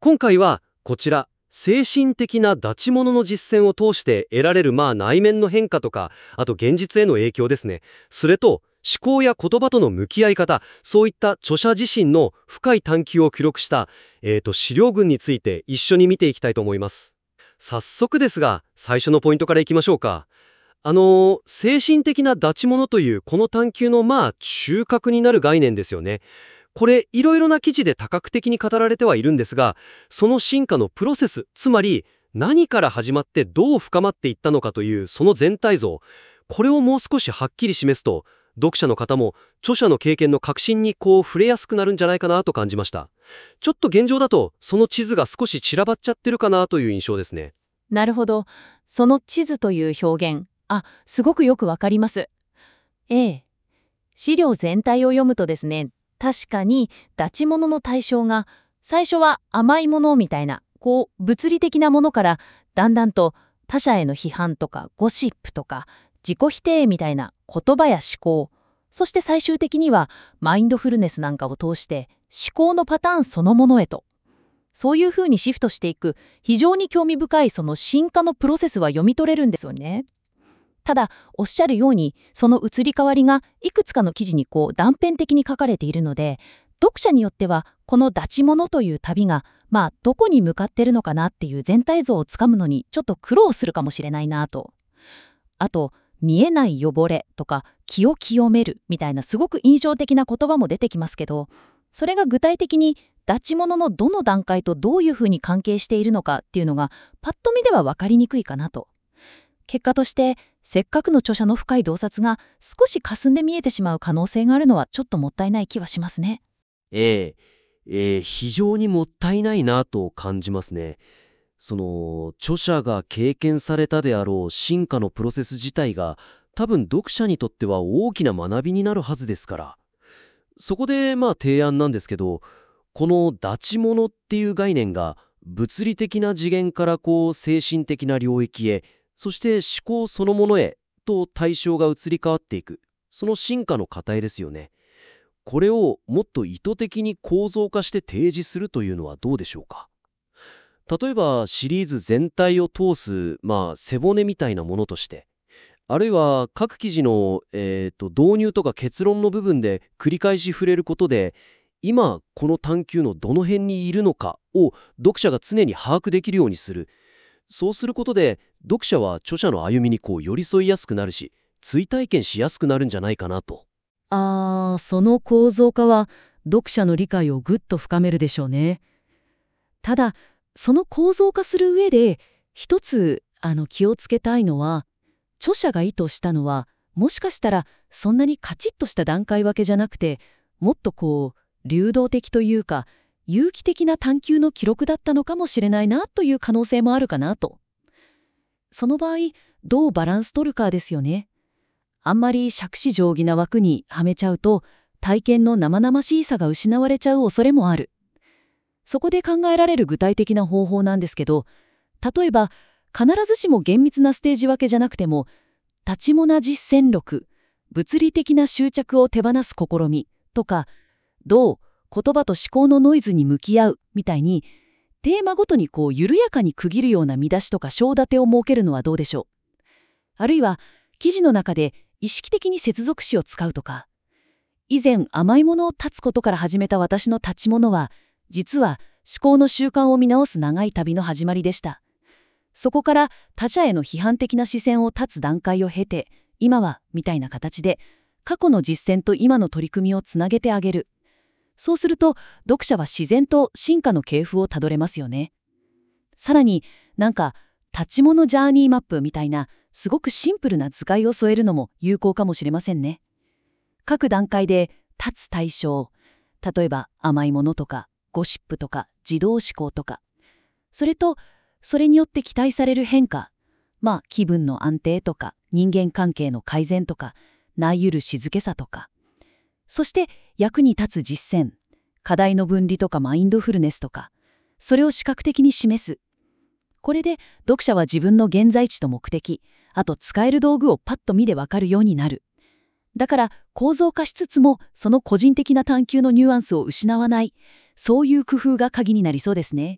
今回はこちら、精神的な脱ち物の実践を通して得られる内面の変化とか、あと現実への影響ですね。それと思考や言葉との向き合い方、そういった著者自身の深い探求を記録した、資料群について一緒に見ていきたいと思います。早速ですが、最初のポイントからいきましょうか。精神的な脱ち物というこの探求の中核になる概念ですよね。これ、いろいろな記事で多角的に語られてはいるんですが、その進化のプロセス、つまり何から始まってどう深まっていったのかというその全体像、これをもう少しはっきり示すと、読者の方も著者の経験の核心に触れやすくなるんじゃないかなと感じました。ちょっと現状だとその地図が少し散らばっちゃってるかなという印象ですね。 なるほど。その地図という表現、すごくよくわかります。ええ。資料全体を読むとですね、確かに脱ち物の対象が、最初は甘いものみたいな、物理的なものから、だんだんと他者への批判とかゴシップとか、自己否定みたいな言葉や思考、そして最終的にはマインドフルネスなんかを通して思考のパターンそのものへと。そういうふうにシフトしていく、非常に興味深いその進化のプロセスは読み取れるんですよね。ただ、おっしゃるように、その移り変わりがいくつかの記事に断片的に書かれているので、読者によっては、この脱ち物という旅が、どこに向かってるのかなっていう全体像をつかむのにちょっと苦労するかもしれないなと。あと、見えない汚れとか、気を清めるみたいなすごく印象的な言葉も出てきますけど、それが具体的に脱ち物のどの段階とどういうふうに関係しているのかっていうのが、パッと見では分かりにくいかなと。結果として、せっかくの著者の深い洞察が少し霞んで見えてしまう可能性があるのはちょっともったいない気はしますね。 非常にもったいないなと感じますね。その著者が経験されたであろう進化のプロセス自体が多分読者にとっては大きな学びになるはずですから。そこで提案なんですけど、この脱ち物っていう概念が物理的な次元から精神的な領域へ、そして思考そのものへと対象が移り変わっていく、その進化の過程ですよね。これをもっと意図的に構造化して提示するというのはどうでしょうか。例えばシリーズ全体を通す背骨みたいなものとして、あるいは各記事の、導入とか結論の部分で繰り返し触れることで、今この探求のどの辺にいるのかを読者が常に把握できるようにする。そうすることで読者は著者の歩みに寄り添いやすくなるし、追体験しやすくなるんじゃないかなと。 その構造化は読者の理解をぐっと深めるでしょうね。ただ、その構造化する上で、一つ気をつけたいのは、著者が意図したのは、もしかしたらそんなにカチッとした段階分けじゃなくて、もっと流動的というか、有機的な探求の記録だったのかもしれないなという可能性もあるかなと。その場合、どうバランス取るかですよね。あんまり杓子定規な枠にはめちゃうと、体験の生々しさが失われちゃう恐れもある。そこで考えられる具体的な方法なんですけど、例えば、必ずしも厳密なステージ分けじゃなくても、立ちもな実践録、物理的な執着を手放す試みとか、どう言葉と思考のノイズに向き合うみたいに、テーマごとに緩やかに区切るような見出しとか章立てを設けるのはどうでしょう。あるいは、記事の中で意識的に接続詞を使うとか、以前甘いものを断つことから始めた私の立ち物は、実は思考の習慣を見直す長い旅の始まりでした。そこから他者への批判的な視線を断つ段階を経て、今はみたいな形で、過去の実践と今の取り組みをつなげてあげる。そうすると、読者は自然と進化の系譜をたどれますよね。さらに、立ち物ジャーニーマップみたいな、すごくシンプルな図解を添えるのも有効かもしれませんね。各段階で立つ対象、例えば甘いものとか、ゴシップとか、自動思考とか、それと、それによって期待される変化、気分の安定とか、人間関係の改善とか、内ゆる静けさとか、そして役に立つ実践、課題の分離とかマインドフルネスとか、それを視覚的に示す。これで読者は自分の現在地と目的、あと使える道具をパッと見でわかるようになる。だから構造化しつつもその個人的な探求のニュアンスを失わない、そういう工夫が鍵になりそうですね。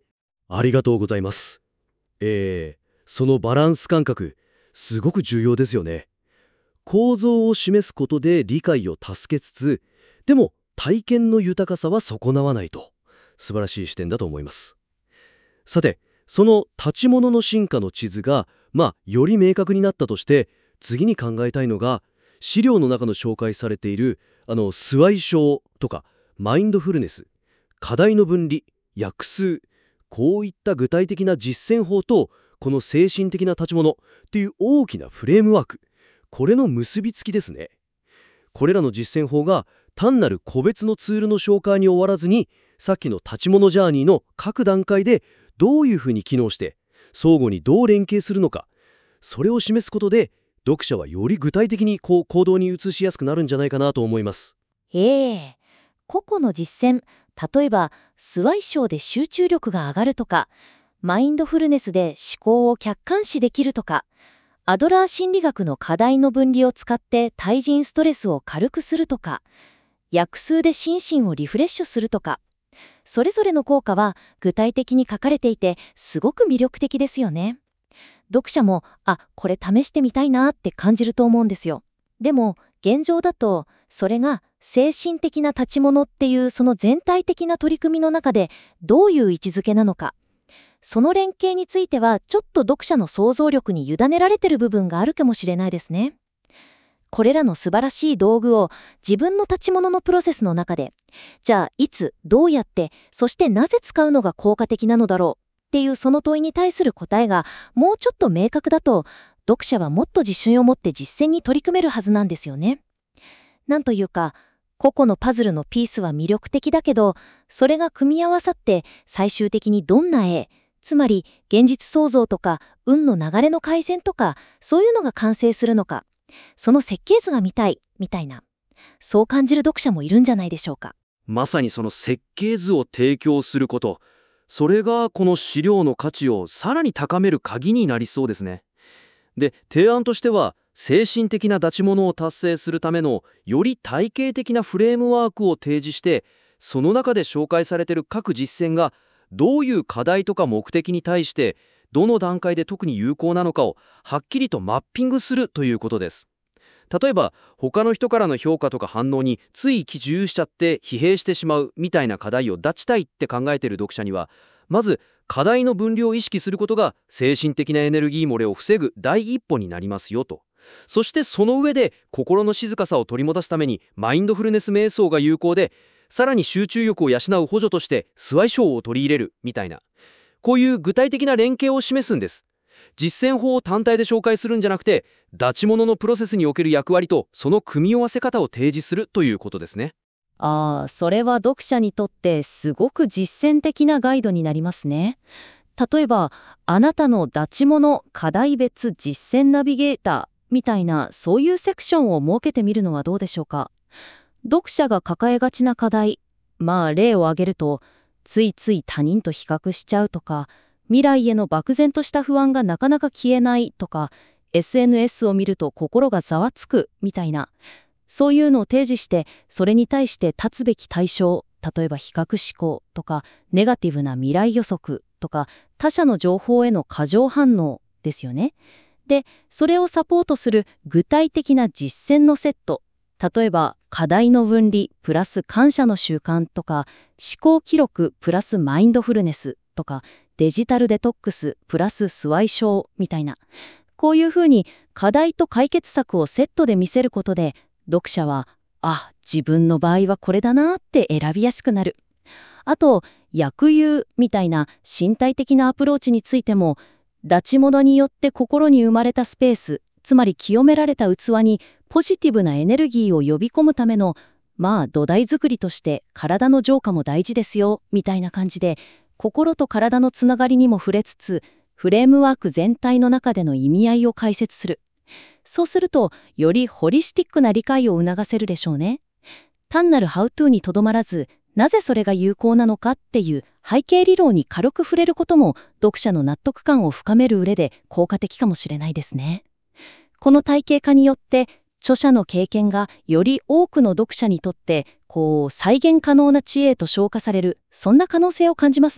ありがとうございます。そのバランス感覚、すごく重要ですよね。構造を示すことで理解を助けつつ、でも体験の豊かさは損なわないと。素晴らしい視点だと思います。さて、その立ち物の進化の地図が、より明確になったとして、次に考えたいのが、資料の中の紹介されている、スワイ症とか、マインドフルネス、課題の分離、訳数、こういった具体的な実践法と、この精神的な立ち物っていう大きなフレームワーク、これの結びつきですね。これらの実践法が単なる個別のツールの紹介に終わらずに、さっきの立ち物ジャーニーの各段階でどういうふうに機能して、相互にどう連携するのか、それを示すことで、読者はより具体的に行動に移しやすくなるんじゃないかなと思います。 個々の実践、例えば、スワイ症で集中力が上がるとか、マインドフルネスで思考を客観視できるとか、アドラー心理学の課題の分離を使って対人ストレスを軽くするとか、訳数で心身をリフレッシュするとか、それぞれの効果は具体的に書かれていて、すごく魅力的ですよね。読者も、これ試してみたいなって感じると思うんですよ。でも、現状だと、それが精神的な立ち物っていうその全体的な取り組みの中でどういう位置づけなのか、その連携についてはちょっと読者の想像力に委ねられてる部分があるかもしれないですね。これらの素晴らしい道具を自分の立ち物のプロセスの中で、じゃあいつ、どうやって、そしてなぜ使うのが効果的なのだろうっていうその問いに対する答えがもうちょっと明確だと、読者はもっと自信を持って実践に取り組めるはずなんですよね。なんというか、個々のパズルのピースは魅力的だけど、それが組み合わさって最終的にどんな絵、つまり現実創造とか運の流れの改善とか、そういうのが完成するのか、その設計図が見たいみたいな、そう感じる読者もいるんじゃないでしょうか。 まさにその設計図を提供すること、それがこの資料の価値をさらに高める鍵になりそうですね。で、提案としては、精神的な立ち物を達成するためのより体系的なフレームワークを提示して、その中で紹介されている各実践がどういう課題とか目的に対してどの段階で特に有効なのかをはっきりとマッピングするということです。例えば他の人からの評価とか反応につい気重しちゃって疲弊してしまうみたいな課題を断ちたいって考えている読者には、まず課題の分離を意識することが精神的なエネルギー漏れを防ぐ第一歩になりますよと。そしてその上で心の静かさを取り戻すためにマインドフルネス瞑想が有効で、さらに集中力を養う補助としてスワイショーを取り入れるみたいな、こういう具体的な連携を示すんです。実践法を単体で紹介するんじゃなくて、立ち物のプロセスにおける役割とその組み合わせ方を提示するということですね。 それは読者にとってすごく実践的なガイドになりますね。例えば、あなたの立ち物課題別実践ナビゲーターみたいな、そういうセクションを設けてみるのはどうでしょうか。読者が抱えがちな課題、例を挙げると、ついつい他人と比較しちゃうとか、未来への漠然とした不安がなかなか消えないとか、SNS を見ると心がざわつくみたいな、そういうのを提示して、それに対して立つべき対象、例えば比較思考とか、ネガティブな未来予測とか、他者の情報への過剰反応ですよね。で、それをサポートする具体的な実践のセット、例えば課題の分離プラス感謝の習慣とか、思考記録プラスマインドフルネスとか、デジタルデトックスプラススワイショーみたいな、こういうふうに課題と解決策をセットで見せることで、読者は、自分の場合はこれだなって選びやすくなる。あと、薬湯みたいな身体的なアプローチについても、立ち物によって心に生まれたスペース、つまり清められた器にポジティブなエネルギーを呼び込むための、土台作りとして体の浄化も大事ですよ、みたいな感じで、心と体のつながりにも触れつつ、フレームワーク全体の中での意味合いを解説する。そうすると、よりホリスティックな理解を促せるでしょうね。単なるハウトゥーにとどまらず、なぜそれが有効なのかっていう背景理論に軽く触れることも、読者の納得感を深める上で効果的かもしれないですね。この体系化によって、著者の経験がより多くの読者にとって、再現可能な知恵と消化される、そんな可能性を感じますね。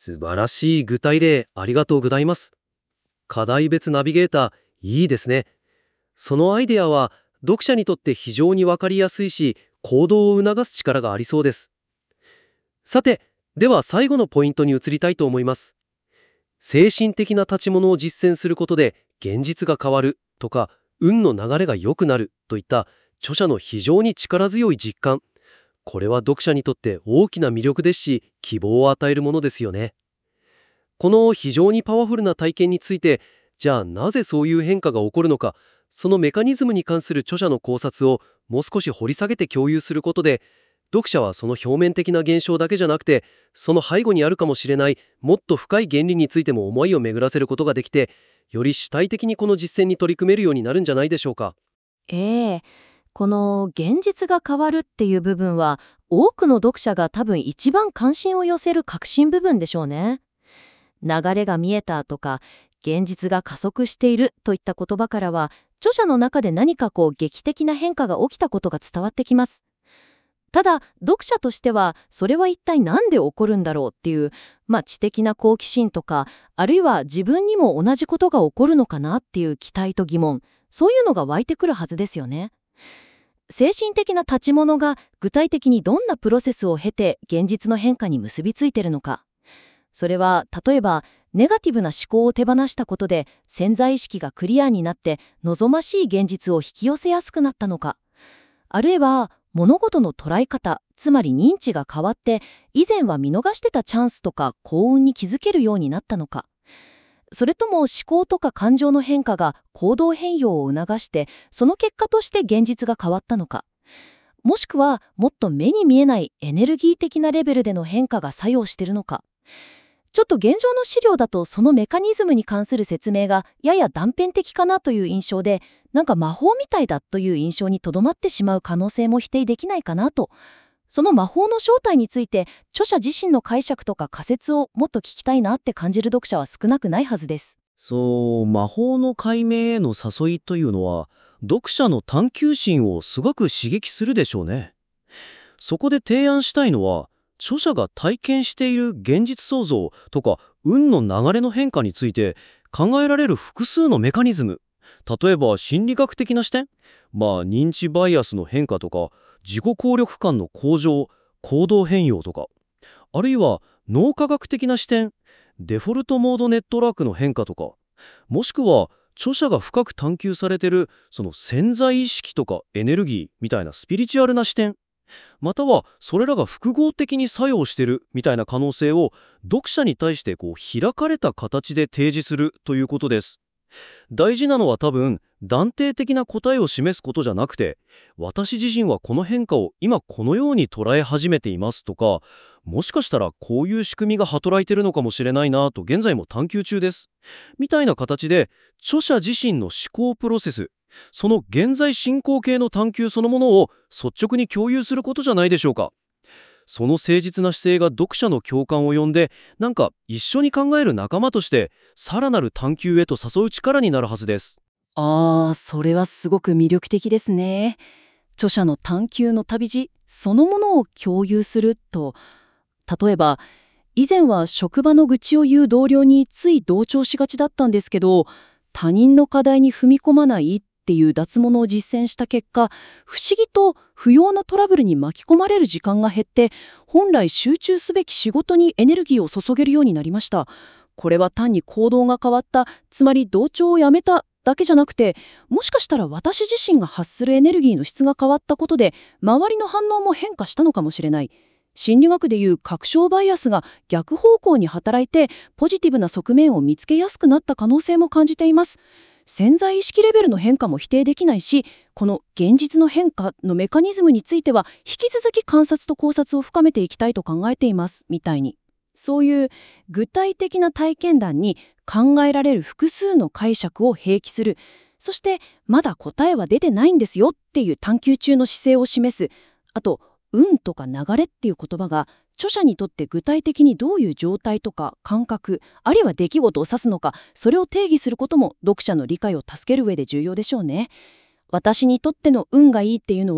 素晴らしい具体例ありがとうございます。課題別ナビゲーター、いいですね。そのアイデアは読者にとって非常にわかりやすいし、行動を促す力がありそうです。さて、では最後のポイントに移りたいと思います。精神的な立ち物を実践することで現実が変わるとか、運の流れが良くなるといった著者の非常に力強い実感。これは読者にとって大きな魅力ですし、希望を与えるものですよね。この非常にパワフルな体験について、じゃあなぜそういう変化が起こるのか、そのメカニズムに関する著者の考察をもう少し掘り下げて共有することで、読者はその表面的な現象だけじゃなくて、その背後にあるかもしれないもっと深い原理についても思いを巡らせることができて、より主体的にこの実践に取り組めるようになるんじゃないでしょうか。 この現実が変わるっていう部分は、多くの読者が多分一番関心を寄せる核心部分でしょうね。流れが見えたとか、現実が加速しているといった言葉からは、著者の中で何か劇的な変化が起きたことが伝わってきます。ただ、読者としては、それは一体何で起こるんだろうっていう、知的な好奇心とか、あるいは自分にも同じことが起こるのかなっていう期待と疑問、そういうのが湧いてくるはずですよね。精神的な立ち物が具体的にどんなプロセスを経て現実の変化に結びついているのか。それは、例えば、ネガティブな思考を手放したことで潜在意識がクリアになって望ましい現実を引き寄せやすくなったのか。あるいは、物事の捉え方、つまり認知が変わって、以前は見逃してたチャンスとか幸運に気づけるようになったのか。それとも思考とか感情の変化が行動変容を促して、その結果として現実が変わったのか。もしくは、もっと目に見えないエネルギー的なレベルでの変化が作用しているのか。ちょっと現状の資料だとそのメカニズムに関する説明がやや断片的かなという印象で、なんか魔法みたいだという印象にとどまってしまう可能性も否定できないかなと。その魔法の正体について著者自身の解釈とか仮説をもっと聞きたいなって感じる読者は少なくないはずです。 そう、魔法の解明への誘いというのは、読者の探求心をすごく刺激するでしょうね。そこで提案したいのは、著者が体験している現実創造とか運の流れの変化について考えられる複数のメカニズム、例えば心理学的な視点、認知バイアスの変化とか自己効力感の向上、行動変容とか、あるいは脳科学的な視点、デフォルトモードネットワークの変化とか、もしくは著者が深く探求されているその潜在意識とかエネルギーみたいなスピリチュアルな視点、またはそれらが複合的に作用しているみたいな可能性を読者に対して開かれた形で提示するということです。大事なのは多分断定的な答えを示すことじゃなくて、私自身はこの変化を今このように捉え始めていますとか、もしかしたらこういう仕組みが働いているのかもしれないなと現在も探求中ですみたいな形で、著者自身の思考プロセス、その現在進行形の探求そのものを率直に共有することじゃないでしょうか。その誠実な姿勢が読者の共感を呼んで、なんか一緒に考える仲間としてさらなる探求へと誘う力になるはずです。 それはすごく魅力的ですね。著者の探求の旅路そのものを共有すると、例えば以前は職場の愚痴を言う同僚につい同調しがちだったんですけど、他人の課題に踏み込まないっていう脱モノを実践した結果、不思議と不要なトラブルに巻き込まれる時間が減って、本来集中すべき仕事にエネルギーを注げるようになりました。これは単に行動が変わった、つまり同調をやめただけじゃなくて、もしかしたら私自身が発するエネルギーの質が変わったことで、周りの反応も変化したのかもしれない。心理学でいう確証バイアスが逆方向に働いて、ポジティブな側面を見つけやすくなった可能性も感じています。潜在意識レベルの変化も否定できないし、この現実の変化のメカニズムについては引き続き観察と考察を深めていきたいと考えていますみたいに、そういう具体的な体験談に考えられる複数の解釈を併記する、そしてまだ答えは出てないんですよっていう探求中の姿勢を示す。あと、運とか流れっていう言葉が著者にとって具体的にどういう状態とか感覚、あるいは出来事を指すのか、それを定義することも読者の理解を助ける上で重要でしょうね。私にとっての運がいいっていうのは、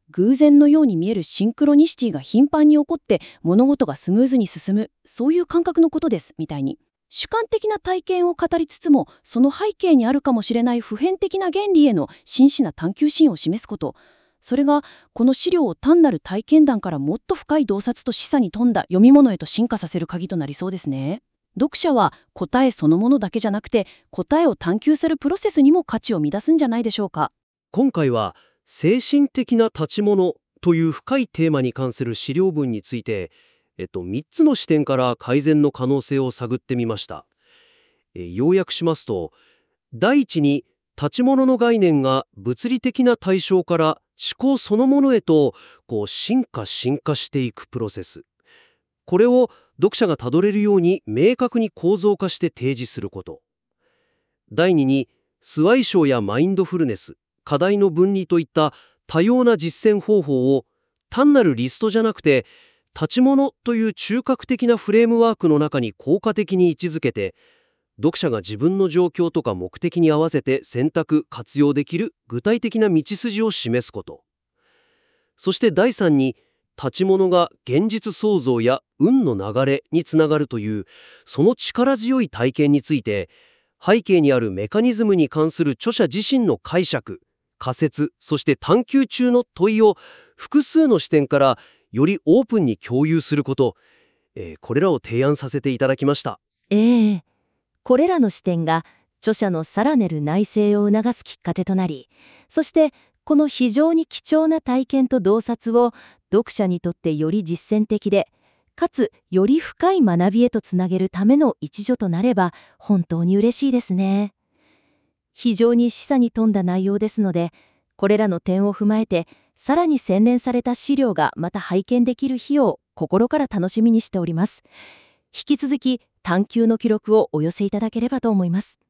偶然のように見えるシンクロニシティが頻繁に起こって物事がスムーズに進む、そういう感覚のことです、みたいに。主観的な体験を語りつつも、その背景にあるかもしれない普遍的な原理への真摯な探求心を示すこと。それが、この資料を単なる体験談からもっと深い洞察と示唆に富んだ読み物へと進化させる鍵となりそうですね。読者は答えそのものだけじゃなくて、答えを探求するプロセスにも価値を見出すんじゃないでしょうか。 今回は精神的な立ち物という深いテーマに関する資料文について、3つの視点から改善の可能性を探ってみました。要約しますと、第一に立ち物の概念が物理的な対象から思考そのものへと進化していくプロセス。これを読者がたどれるように明確に構造化して提示すること。第二にスワイショーやマインドフルネス、課題の分離といった多様な実践方法を単なるリストじゃなくて、立ち物という中核的なフレームワークの中に効果的に位置づけて、読者が自分の状況とか目的に合わせて選択・活用できる具体的な道筋を示すこと。そして第3に、立ち物が現実創造や運の流れにつながるという、その力強い体験について、背景にあるメカニズムに関する著者自身の解釈、仮説、そして探求中の問いを複数の視点からよりオープンに共有すること、これらを提案させていただきました。 これらの視点が著者のさらなる内省を促すきっかけとなり、そしてこの非常に貴重な体験と洞察を読者にとってより実践的で、かつより深い学びへとつなげるための一助となれば本当に嬉しいですね。非常に示唆に富んだ内容ですので、これらの点を踏まえて、さらに洗練された資料がまた拝見できる日を心から楽しみにしております。引き続き探求の記録をお寄せいただければと思います。